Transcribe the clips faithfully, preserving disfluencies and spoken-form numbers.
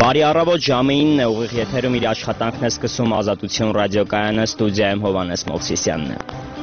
Բարի առավոտ, ժամը ինն է, ուղիղ եթերում իր աշխատանքն է սկսում Ազատություն ռադիոկայանը, ստուդիայում Հովհաննես Մովսիսյանն է։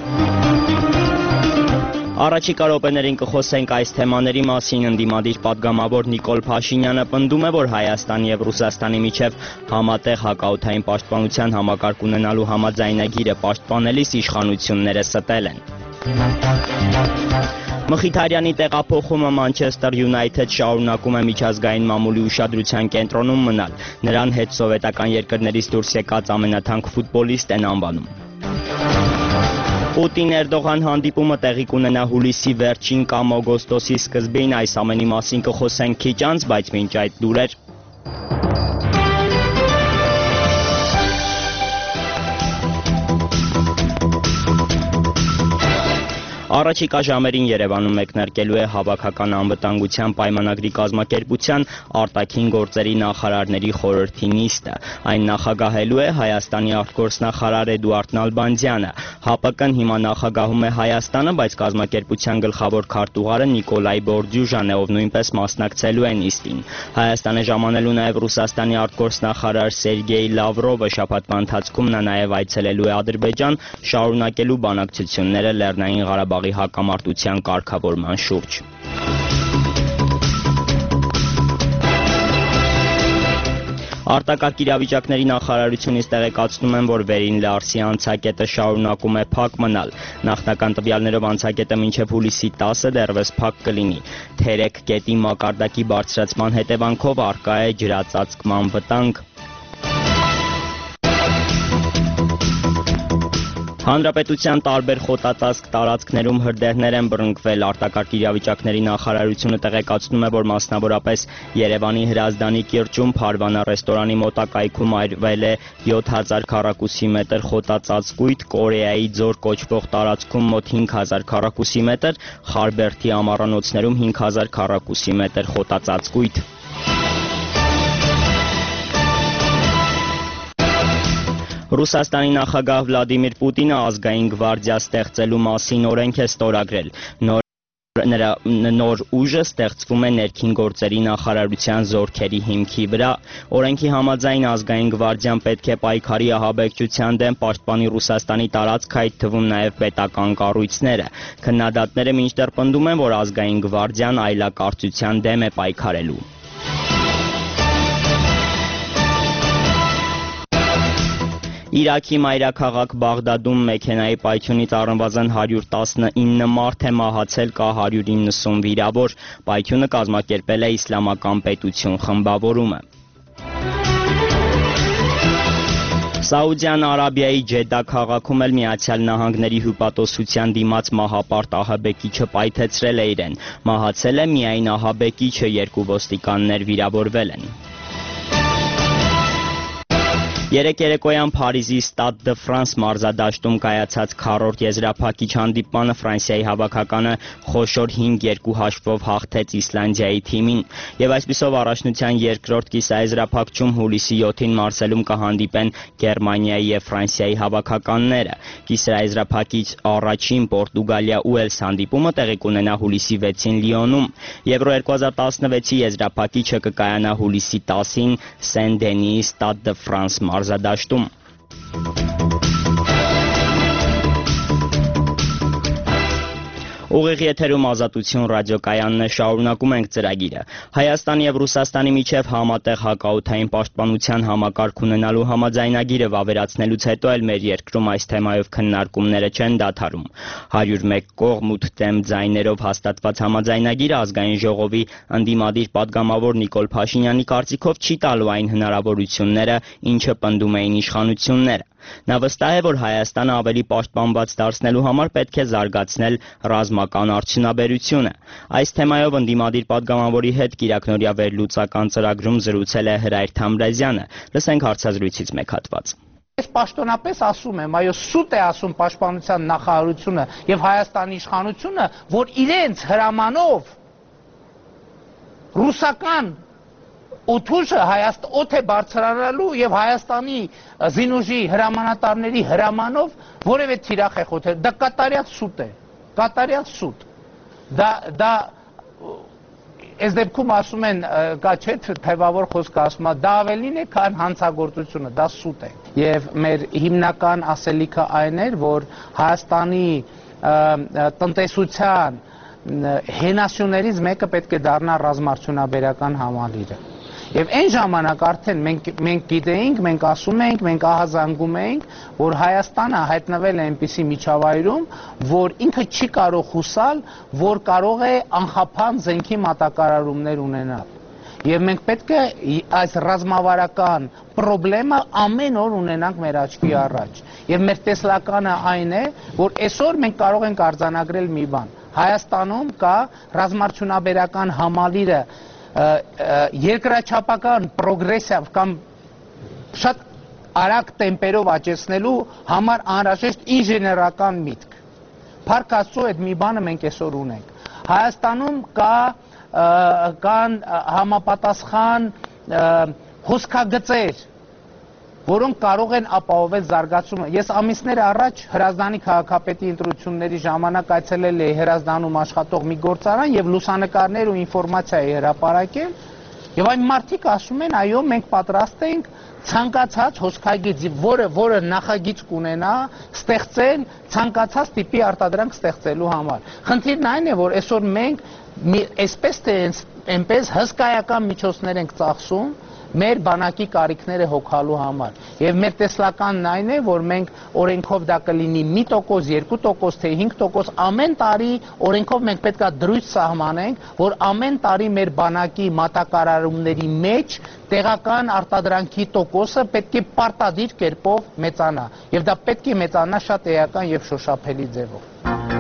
Առաջիկա րոպեներին կխոսենք այս թեմաների մասին։ Ընդդիմադիր պատգամավոր Նիկոլ Փաշինյանը պնդում է, որ Հայաստանի եւ Ռուսաստանի միջև համատեղ հակաօդային պաշտպանության համակարգ ունենալու համաձայնագիրը պաշտպանելիս իշխանությունները ստել են։ Մխիթարյանի տեղափոխումը Մանչեսթեր Յունայթեդ շարունակում է միջազգային մամուլի ուշադրության կենտրոնում մնալ։ Նրան հետ սովետական երկրներից դուրս եկած ամենաթանկ ֆուտբոլիստ են անվանում։ Պուտին-Էրդողան հանդիպումը տեղի կունենա հուլիսի վերջին կամ օգոստոսի սկզբին, այս ամենի մասին կխոսենք քիչ անց, բայց մինչ այդ լուրեր։ Առաջիկա ժամերին Երևանում մեկնարկելու է Հավաքական անվտանգության պայմանագրի կազմակերպության արտաքին գործերի նախարարների խորհրդի նիստը։ Այն նախագահելու է Հայաստանի արտգործնախարար Էդուարդ Նալբանդյանը։ ՀԱՊԿ-ն հիմա նախագահում է Հայաստանը, բայց կազմակերպության գլխավոր քարտուղարը Նիկոլայ Բորդյուժան է, ով նույնպես մասնակցելու է նիստին։ Հայաստանը ժամանելու նաև Ռուսաստանի արտգործնախարար Սերգեյ Լավրովը, շաբաթվա ընթացքում նա նաև այցելելու է Ադրբեջան, շարունակելու բանակցությունները Լեռնային Ղարաբաղի հակամարտության կարգավորման շուրջ։ Արտակարգ իրավիճակների նախարարությունից տեղեկացնում են, որ Վերին Լարսի անցակետը շարունակում է փակ մնալ։ Նախնական տվյալներով անցակետը մինչև հուլիսի տասը դեռևս փակ կլինի։ Թերեկ գետի մակարդակի բարձրացման հետևանքով առկա է ջրածածկման վտանգ։ Հանրապետության տարբեր խոտածածկ տարածքներում հրդեհներ են բռնկվել։ Արտակարգ իրավիճակների նախարարությունը տեղեկացնում է, որ մասնավորապես Երևանի Հրազդանի կիրճում Փարվանա ռեստորանի մոտակայքում այրվել է յոթ հազար քառակուսի մետր խոտածածկույթ, Կորեայի ձոր կոչվող տարածքում մոտ հինգ հազար քառակուսի մետր, Խարբերդի ամառանոցներում հինգ հազար քառակուսի մետր խոտածածկույթ։ Ռուսաստանի նախագահ Վլադիմիր Պուտինը ազգային գվարդիա ստեղծելու մասին օրենք է ստորագրել։ Նրա նոր ուժը ստեղծվում է ներքին գործերի նախարարության զորքերի հիմքի վրա։ Օրենքի համաձայն ազգային գվարդիան պետք է պայքարի ահաբեկչության դեմ, պաշտպանի Ռուսաստանի տարածքը, այդ թվում նաև պետական կառույցները։ Քննադատները մինչդեռ պնդում են, որ ազգային գվարդիան այլակարծության դեմ է պայքարելու։ Իրաքի մայրաքաղաք Բաղդադում մեքենայի պայթյունից առնվազն հարյուր տասնինը մարդ է մահացել, կա հարյուր իննսուն վիրավոր։ Պայթյունը կազմակերպել է Իսլամական պետություն խմբավորումը։ Սաուդյան Արաբիայի Ջեդդա քաղաքում էլ Միացյալ Նահանգների հյուպատոսության դիմաց մահապարտ ահաբեկիչը պայթեցրել է իրեն։ Մահացել է միայն ահաբեկիչը, երկու ոստիկաններ վիրավորվել են։ Երեկ երեկոյան Փարիզի Ստադ դը Ֆրանս մարզադաշտում կայացած քառորդ եզրափակիչ հանդիպմանը Ֆրանսիայի հավաքականը խոշոր հինգ երկու հաշվով հաղթեց Իսլանդիայի թիմին, եւ այսպիսով առաջնության երկրորդ կիսաեզրափակչում հուլիսի յոթին Մարսելում կհանդիպեն Գերմանիայի եւ Ֆրանսիայի հավաքականները։ Կիսաեզրափակիչ առաջին Պորտուգալիա-Ուելս հանդիպումը տեղի կունենա հուլիսի վեցին Լիոնում։ Եվրո երկու հազար տասնվեցի եզրափակիչը կկայանա հուլիսի տասին Սեն Դենիի Ստադ դը Ֆրանս մարզադաշտում։ Ուղիղ եթերում Ազատություն ռադիոկայանն է, շարունակում ենք ծրագիրը։ Հայաստանի եւ Ռուսաստանի միջև համատեղ հակաօդային պաշտպանության համակարգ ունենալու համաձայնագիրը վավերացնելուց հետո էլ մեր երկրում այս թեմայով քննարկումները չեն դադարում։ հարյուր մեկ կողմ ութ դեմ ձայներով հաստատված համաձայնագիրը ազգային ժողովի ընդդիմադիր պատգամավոր Նիկոլ Փաշինյանի կարծիքով չի տալու այն հնարավորությունները, ինչը պնդում էին իշխանությունները։ Նա վստահ է, որ Հայաստանը ավելի պաշտպանված դարձնելու համար պետք է զարգացնել ռազմական արդյունաբերությունը։ Այս թեմայով ընդդիմադիր պատգամավորի հետ Կիրակնօրյա վերլուծական ծրագրում զրուցել է Հրայր Թամրազյանը։ Լսենք հարցազրույցից մեկ հատված։ Ես պաշտոնապես ասում եմ, այո, սուտ է ասում պաշտպանության նախարարությունը եւ Հայաստանի իշխանությունը, որ իրենց հրամանով ռուսական օդուժը Հայաստան օդ է բարձրանալու եւ Հայաստանի զինուժի հրամանատարների հրամանով որևէ թիրախ է խոթել։ Դա կատարյալ սուտ է, կատարյալ սուտ։ Դա դա այս դեպքում ասում են կա չէ թեվավոր խոսք ասում է դա ավելին է քան հանցագործությունը, դա սուտ է։ Եվ մեր հիմնական ասելիքը այն էր, որ Հայաստանի տնտեսության հենասյուներից մեկը պետք է դառնա ռազմարդյունաբերական համալիրը։ Եվ այն ժամանակ արդեն մենք մենք գիտեինք, մենք ասում էինք, մենք ահազանգում էինք, որ Հայաստանը հայտնվել է այնպիսի միջավայրում, որ ինքը չի կարող հուսալ, որ կարող է անխափան զենքի մատակարարումներ ունենալ։ Եվ մենք պետք է այս ռազմավարական խնդրը ամեն օր ունենանք մեր աչքի առաջ։ Եվ մեր տեսլականը այն է, որ այսօր մենք կարող ենք արձանագրել մի բան։ Հայաստանում կա ռազմարդյունաբերական համալիրը երկրաչափական պրոգրեսիվ կամ շատ արագ տեմպերով աճեցնելու համար անհրաժեշտ ինժեներական միտք։ Փառք Աստծո, այդ մի բանը մենք այսօր ունենք։ Հայաստանում կա կան համապատասխան հոսքագծեր, որոնք կարող են ապահովել զարգացումը։ Ես ամիսներ առաջ Հրազդանի քաղաքապետի ընտրությունների ժամանակ այցելել էի Հրազդանում աշխատող մի գործարան եւ լուսանկարներ ու ինֆորմացիա էի հրապարակել, եւ այն մարդիկ ասում են, այո, մենք պատրաստ ենք ցանկացած հոսքագիծ, որը որը նախագիծ կունենա, ստեղծել ցանկացած տիպի արտադրանք ստեղծելու համար։ Խնդիրն այն է, որ այսօր մենք այսպես թե այնպես հսկայական միջոցներ ենք ծախսում մեր բանակի կարիքները հոգալու համար։ Եվ մեր տեսլականն այն է, որ մենք օրենքով դա կլինի մի տոկոս, երկու տոկոս, թե հինգ տոկոս, ամեն տարի օրենքով մենք պետք է դրույթ սահմանենք, որ ամեն տարի մեր բանակի մատակարարումների մեջ տեղական արտադրանքի տոկոսը պետք է պարտադիր կերպով մեծանա։ Եվ դա պետք է մեծանա շատ էական եւ շոշափելի ձևով։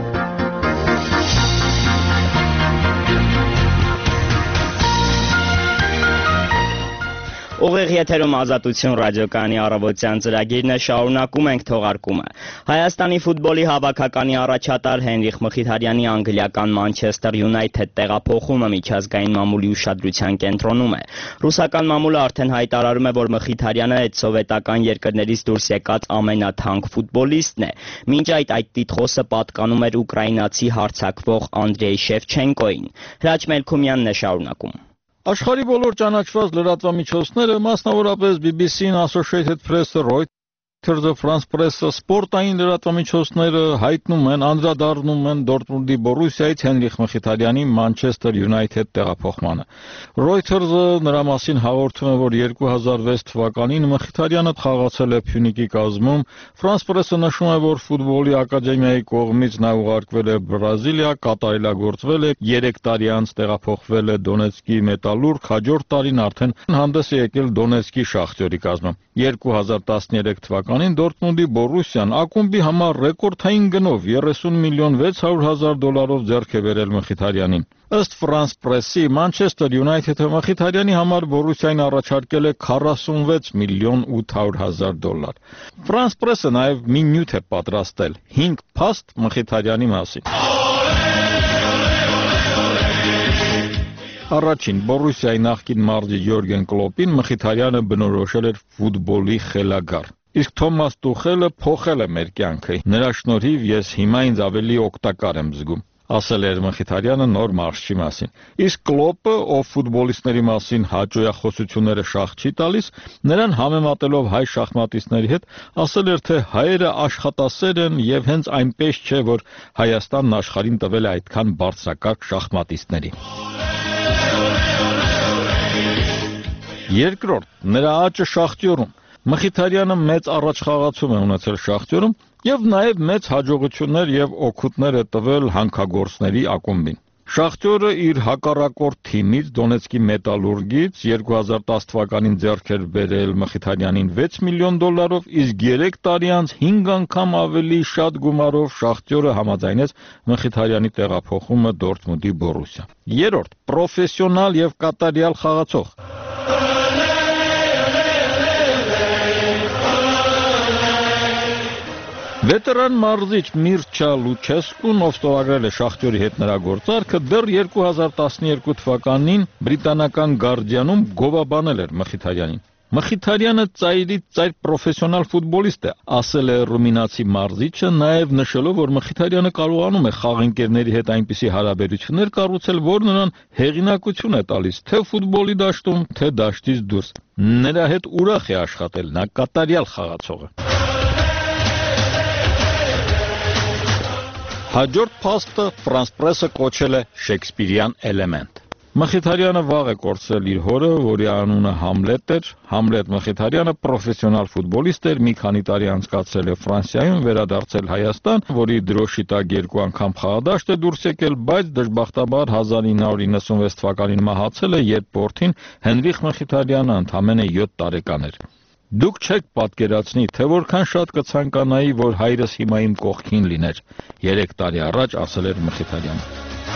Ուղիղ եթերում Ազատություն ռադիոկայանի առավոտյան ծրագիրն է, շարունակում ենք թողարկումը։ Հայաստանի ֆուտբոլի հավաքականի առաջատար Հենրիխ Մխիթարյանի անգլիական Մանչեսթեր Յունայթեդ տեղափոխումը միջազգային մամուլի ուշադրության կենտրոնում է։ Ռուսական մամուլը արդեն հայտարարում է, որ Մխիթարյանը այդ սովետական երկրներից դուրս եկած ամենաթանկ ֆուտբոլիստն է։ Մինչ այդ այդ տիտղոսը պատկանում էր ուկրաինացի հարձակվող Անդրեյ Շևչենկոին։ Հրաչ Մելքումյանն է շարունակում։ Աշխարհի բոլոր ճանաչված լրատվամիջոցները, մասնավորապես բի բի սին, Associated Press-ը, Reuters-ը, France Press-ը, սպորտային լրատվամիջոցները հայտնում են, անդրադառնում են Դորտմունդի Բորուսիայից Հենրիխ Մխիթարյանի Մանչեսթեր Յունայթեդ տեղափոխմանը։ Reuters-ը նրա մասին հաղորդում է, որ երկու հազար վեց թվականին Մխիթարյանը խաղացել է Փյունիկի կազմում։ France Press-ը նշում է, որ ֆուտբոլի ակադեմիայի կողմից նա ուղարկվել է Բրազիլիա, կատարելագործվել է, երեք տարի անց տեղափոխվել է Դոնեցկի Մետալուրգ, հաջորդ տարին արդեն հանդես է եկել Դոնեցկի Շախտյորի կազմում։ երկու հազար տասներեք թվականին Դորտմունդի Բորուսիան ակումբի համար ռեկորդային գնով երեսուն միլիոն վեց հարյուր հազար դոլարով ձեռք է բերել Մխիթարյանին։ Ըստ France Press-ի, Մանչեսթեր Յունայթեդը Մխիթարյանի համար Բորուսիային առաջարկել է քառասունվեց միլիոն ութ հարյուր հազար դոլար։ France Press-ը նաև մի նյութ է պատրաստել հինգ փաստ Մխիթարյանի մասին։ Առաջին Բորուսիայի նախկին մարզիչ Յորգեն Կլոպին Մխիթարյանը բնորոշել էր ֆուտբոլի խելագար։ Իսկ Թոմաս Տուխելը փոխել է մեր կյանքը։ Նրա շնորհիվ ես հիմա ինձ ավելի օգտակար եմ զգում, ասել էր Մխիթարյանը նոր մարզչի մասին։ Իսկ Կլոպը, ով ֆուտբոլիստների մասին հաճոյախոսությունները շահ չի տալիս, նրան համեմատելով հայ շախմատիստների հետ, ասել էր, թե հայերը աշխատասեր են եւ հենց այնպես չէ, որ Հայաստանն աշխարհին տվել է այդքան բարձրակարգ շախմատիստների։ Երկրորդ, նրա աճը Շախտյորում։ Մխիթարյանը մեծ առաջխաղացում է ունեցել Շախտյորում եւ նաեւ մեծ հաջողություններ եւ օգուտներ է տվել հանքագործների ակումբին։ Շախտյորը իր հակառակորդ թիմից Դոնեցկի Մետալուրգից երկու հազար տասը թվականին ձեռք էր բերել Մխիթարյանին վեց միլիոն դոլարով, իսկ երեք տարի անց հինգ անգամ ավելի շատ գումարով Շախտյորը համաձայնեց Մխիթարյանի տեղափոխումը Դորտմունդի Բորուսիա։ Երրորդ, պրոֆեսիոնալ եւ կատարյալ խաղացող։ Վետերան մարզիչ Միրչա Լուչեսկուն, ով ստորագրել է Շախտյորի հետ նրա գործարքը, դեռ երկու հազար տասներկու թվականին բրիտանական Գարդիանում գովաբանել էր Մխիթարյանին։ Մխիթարյանը ծայրից ծայր պրոֆեսիոնալ ֆուտբոլիստ է, ասել է ռումինացի մարզիչը, նաև նշելով, որ Մխիթարյանը կարողանում է խաղընկերների հետ այնպիսի հարաբերություններ կառուցել, որ նրան հեղինակություն է տալիս թե ֆուտբոլի դաշտում, թե դաշտից դուրս։ Նրա հետ ուրախ է աշխատել, նա կատարյալ խաղացող է։ Հաջորդ փաստը France Press-ը կոչել է Շեքսպիրյան էլեմենտ։ Մխիթարյանը վաղ է կորցրել իր հորը, որի անունը Համլետ էր։ Համլետ Մխիթարյանը պրոֆեսիոնալ ֆուտբոլիստ էր, մի քանի տարի անցկացրել է Ֆրանսիայում, վերադարձել Հայաստան, որի դրոշի տակ երկու անգամ խաղադաշտ է դուրս եկել, բայց դժբախտաբար հազար ինը հարյուր իննսունվեց թվականին մահացել է, երբ որդին Հենրիխ Մխիթարյանը ընդամենը յոթ տարեկան էր։ Դուք չեք պատկերացնի, թե որքան շատ կցանկանայի, որ հայրս հիմա իմ կողքին լիներ, երեք տարի առաջ ասել էր Մխիթարյանը։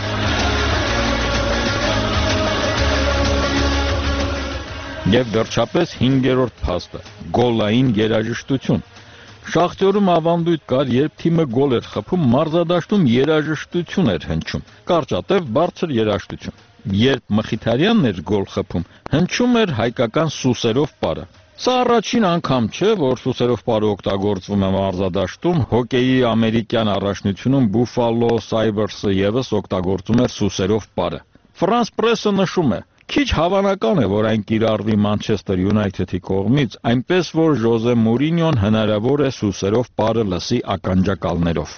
Եվ վերջապես հինգերորդ փաստը՝ գոլային երաժշտություն։ Շախտյորում ավանդույթ կար, երբ թիմը գոլ էր խփում, մարզադաշտում երաժշտություն էր հնչում, կարճատև բարձր երաժշտություն։ Երբ Մխիթարյանն էր գոլ խփում, հնչում էր հայկական սուսերով պարը։ Սա առաջին անգամ չէ, որ սուսերով պարը օգտագործվում է մարզադաշտում, հոկեյի ամերիկյան առաջնությունում Buffalo Sabres-ը ևս օգտագործում էր սուսերով պարը։ France Press-ը նշում է. Քիչ հավանական է, որ այն կիրառվի Մանչեսթեր Յունայթեդի կողմից, այնպես որ Ժոզե Մուրինյոն հնարավոր է սուսերով պարը լսի ականջակալներով։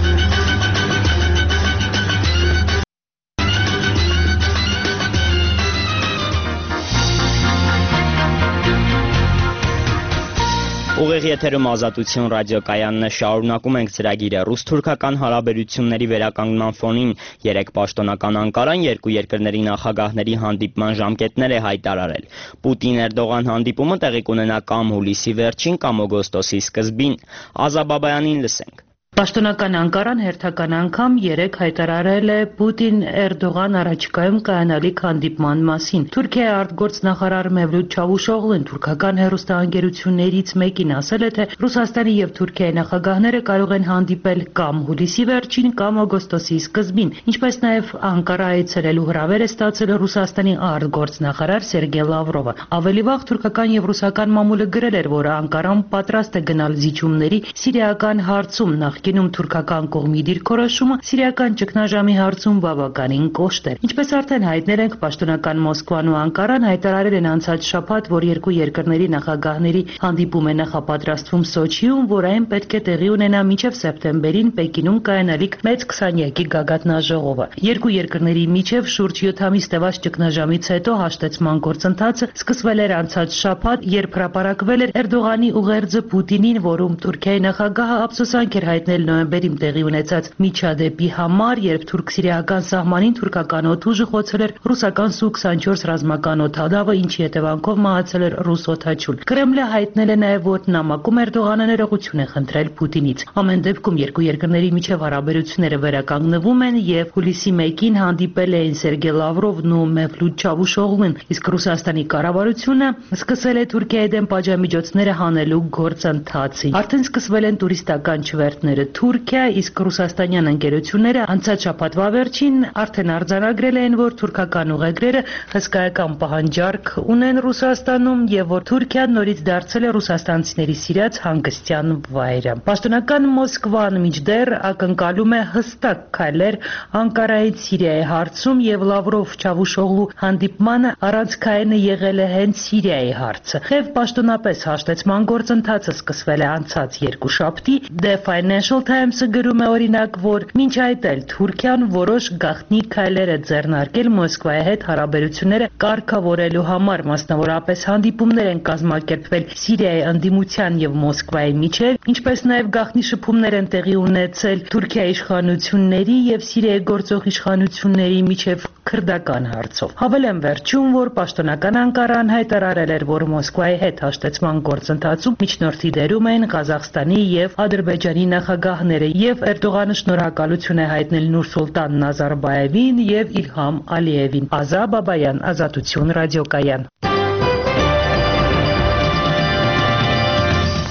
Ուղիղ եթերում Ազատություն ռադիոկայանն է, շարունակում ենք ծրագիրը։ Ռուս-թուրքական հարաբերությունների վերականգնման ֆոնին երեք պաշտոնական Անկարան երկու երկրների նախագահների հանդիպման ժամկետներ է հայտարարել։ Պուտին-Էրդողան հանդիպումը տեղի կունենա կամ հուլիսի վերջին, կամ օգոստոսի սկզբին։ Ազա Բաբայանին լսենք։ Պաշտոնական Անկարան հերթական անգամ երեկ հայտարարել է Պուտին-Էրդողան առաջիկայում կայանալիք հանդիպման մասին։ Թուրքիայի արտգործնախարար Մևլութ Չավուշօղլուն թուրքական հեռուստաընկերություններից մեկին ասել է, թե Ռուսաստանի եւ Թուրքիայի նախագահները կարող են հանդիպել կամ հուլիսի վերջին, կամ օգոստոսի սկզբին, ինչպես նաեւ Անկարա այցելելու հրավեր է ստացել Ռուսաստանի արտգործնախարար Սերգեյ Լավրովը։ Ավելի վաղ թուրքական եւ ռուսական մամուլը գրել էր, որ Անկարան պատրաստ է գնալ զիջումների սիրիական հարցում նախ Կինում թուրքական կողմի դիրքորոշումը սիրիական ճգնաժամի հարցում բավականին կոշտ էր։ Ինչպես արդեն հայտնել ենք, պաշտոնական Մոսկվան ու Անկարան հայտարարել են անցած շաբաթ, որ երկու երկրների նախագահների հանդիպում է նախապատրաստվում Սոչիում, որ այն պետք է տեղի ունենա մինչև սեպտեմբերին Պեկինում կայանալիք մեծ քսաներկի գագաթնաժողովը։ Երկու երկրների միջև շուրջ յոթ ամիս տևած ճգնաժամից հետո հաշտեցման գործընթացը սկսվել էր անցած շաբաթ, երբ հրապարակվել էր Էրդողանի ուղերձը Պուտինին, որում Թուրքիայի նախագահը ափսոսանք էր հայտնել նոյեմբերին տեղի ունեցած միջադեպի համար, երբ թուրք-սիրիական սահմանին թուրքական օդուժը խոցել էր ռուսական Սու քսանչորս ռազմական օդադավը, ինչի հետևանքով մահացել էր ռուս օդաչուն։ Կրեմլը հայտնել է նաև, որ նամակում Էրդողանը ներողություն է խնդրել Պուտինից։ Ամեն դեպքում երկու երկրների միջև հարաբերությունները վերականգնվում են եւ հուլիսի մեկին հանդիպել էին Սերգեյ Լավրովն ու Մևլութ Չավուշօղլուն, իսկ Ռուսաստանի կառավարությունը սկսել է Թուրքիայի դեմ պատժամիջոցները հանելու գործընթացը։ Արդեն սկսվել են տուրիստական չվերթները Թուրքիա, իսկ ռուսաստանյան ընկերությունները անցած շաբաթվա վերջին արդեն արձանագրել են, որ թուրքական ուղեգրերը հսկայական պահանջարկ ունեն Ռուսաստանում եւ որ Թուրքիան նորից դարձել է ռուսաստանցիների սիրած հանգստյան վայրը։ Պաշտոնական Մոսկվան մինչդեռ ակնկալում է հստակ քայլեր Անկարայից Սիրիայի հարցում եւ Լավրով Չավուշօղլու հանդիպմանը առանցքայինը եղել է հենց Սիրիայի հարցը։ Եվ պաշտոնապես հաշտեցման գործընթացը սկսվել է անցած երկուշաբթի։ The Financial Times-ը գրում է օրինակ, որ մինչ այդ էլ Թուրքիան որոշ գաղտնի քայլեր է ձեռնարկել Մոսկվայի հետ հարաբերությունները կարգավորելու համար, մասնավորապես հանդիպումներ են կազմակերպվել Սիրիայի ընդդիմության եւ Մոսկվայի միջեւ, ինչպես նաեւ գաղտնի շփումներ են տեղի ունեցել Թուրքիայի իշխանությունների եւ Սիրիայի գործող իշխանությունների միջեւ քրդական հարցով։ Հավելեմ վերջում, որ պաշտոնական Անկարան հայտարարել էր, որ Մոսկվայի հետ հաշտեցման գործընթացում միջնորդի դերում են Ղազախստանի եւ Ադրբեջանի նախագահները եւ Էրդողանը շնորհակալություն է հայտնել Նուրսուլտան Նազարբաևին եւ Իլհամ Ալիևին։ Ազա Բաբայան, Ազատություն ռադիոկայան։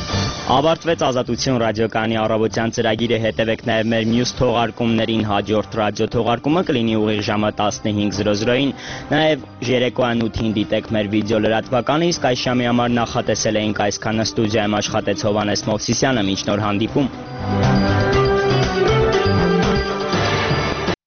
Ավարտվեց Ազատություն ռադիոկայանի առավոտյան ծրագիրը, հետևեք նաև մեր մյուս թողարկումներին, հաջորդ ռադիո թողարկումը կլինի ուղիղ ժամը տասնհինգ զրո զրոին, նաև երեկոյան ութին դիտեք մեր վիդեո լրատվականը, իսկ այս ժամի համար նախատեսել էինք այսքանը, ստուդիայում աշխատեց Հովհաննես Մովսիսյանը, մինչ նոր հանդիպում։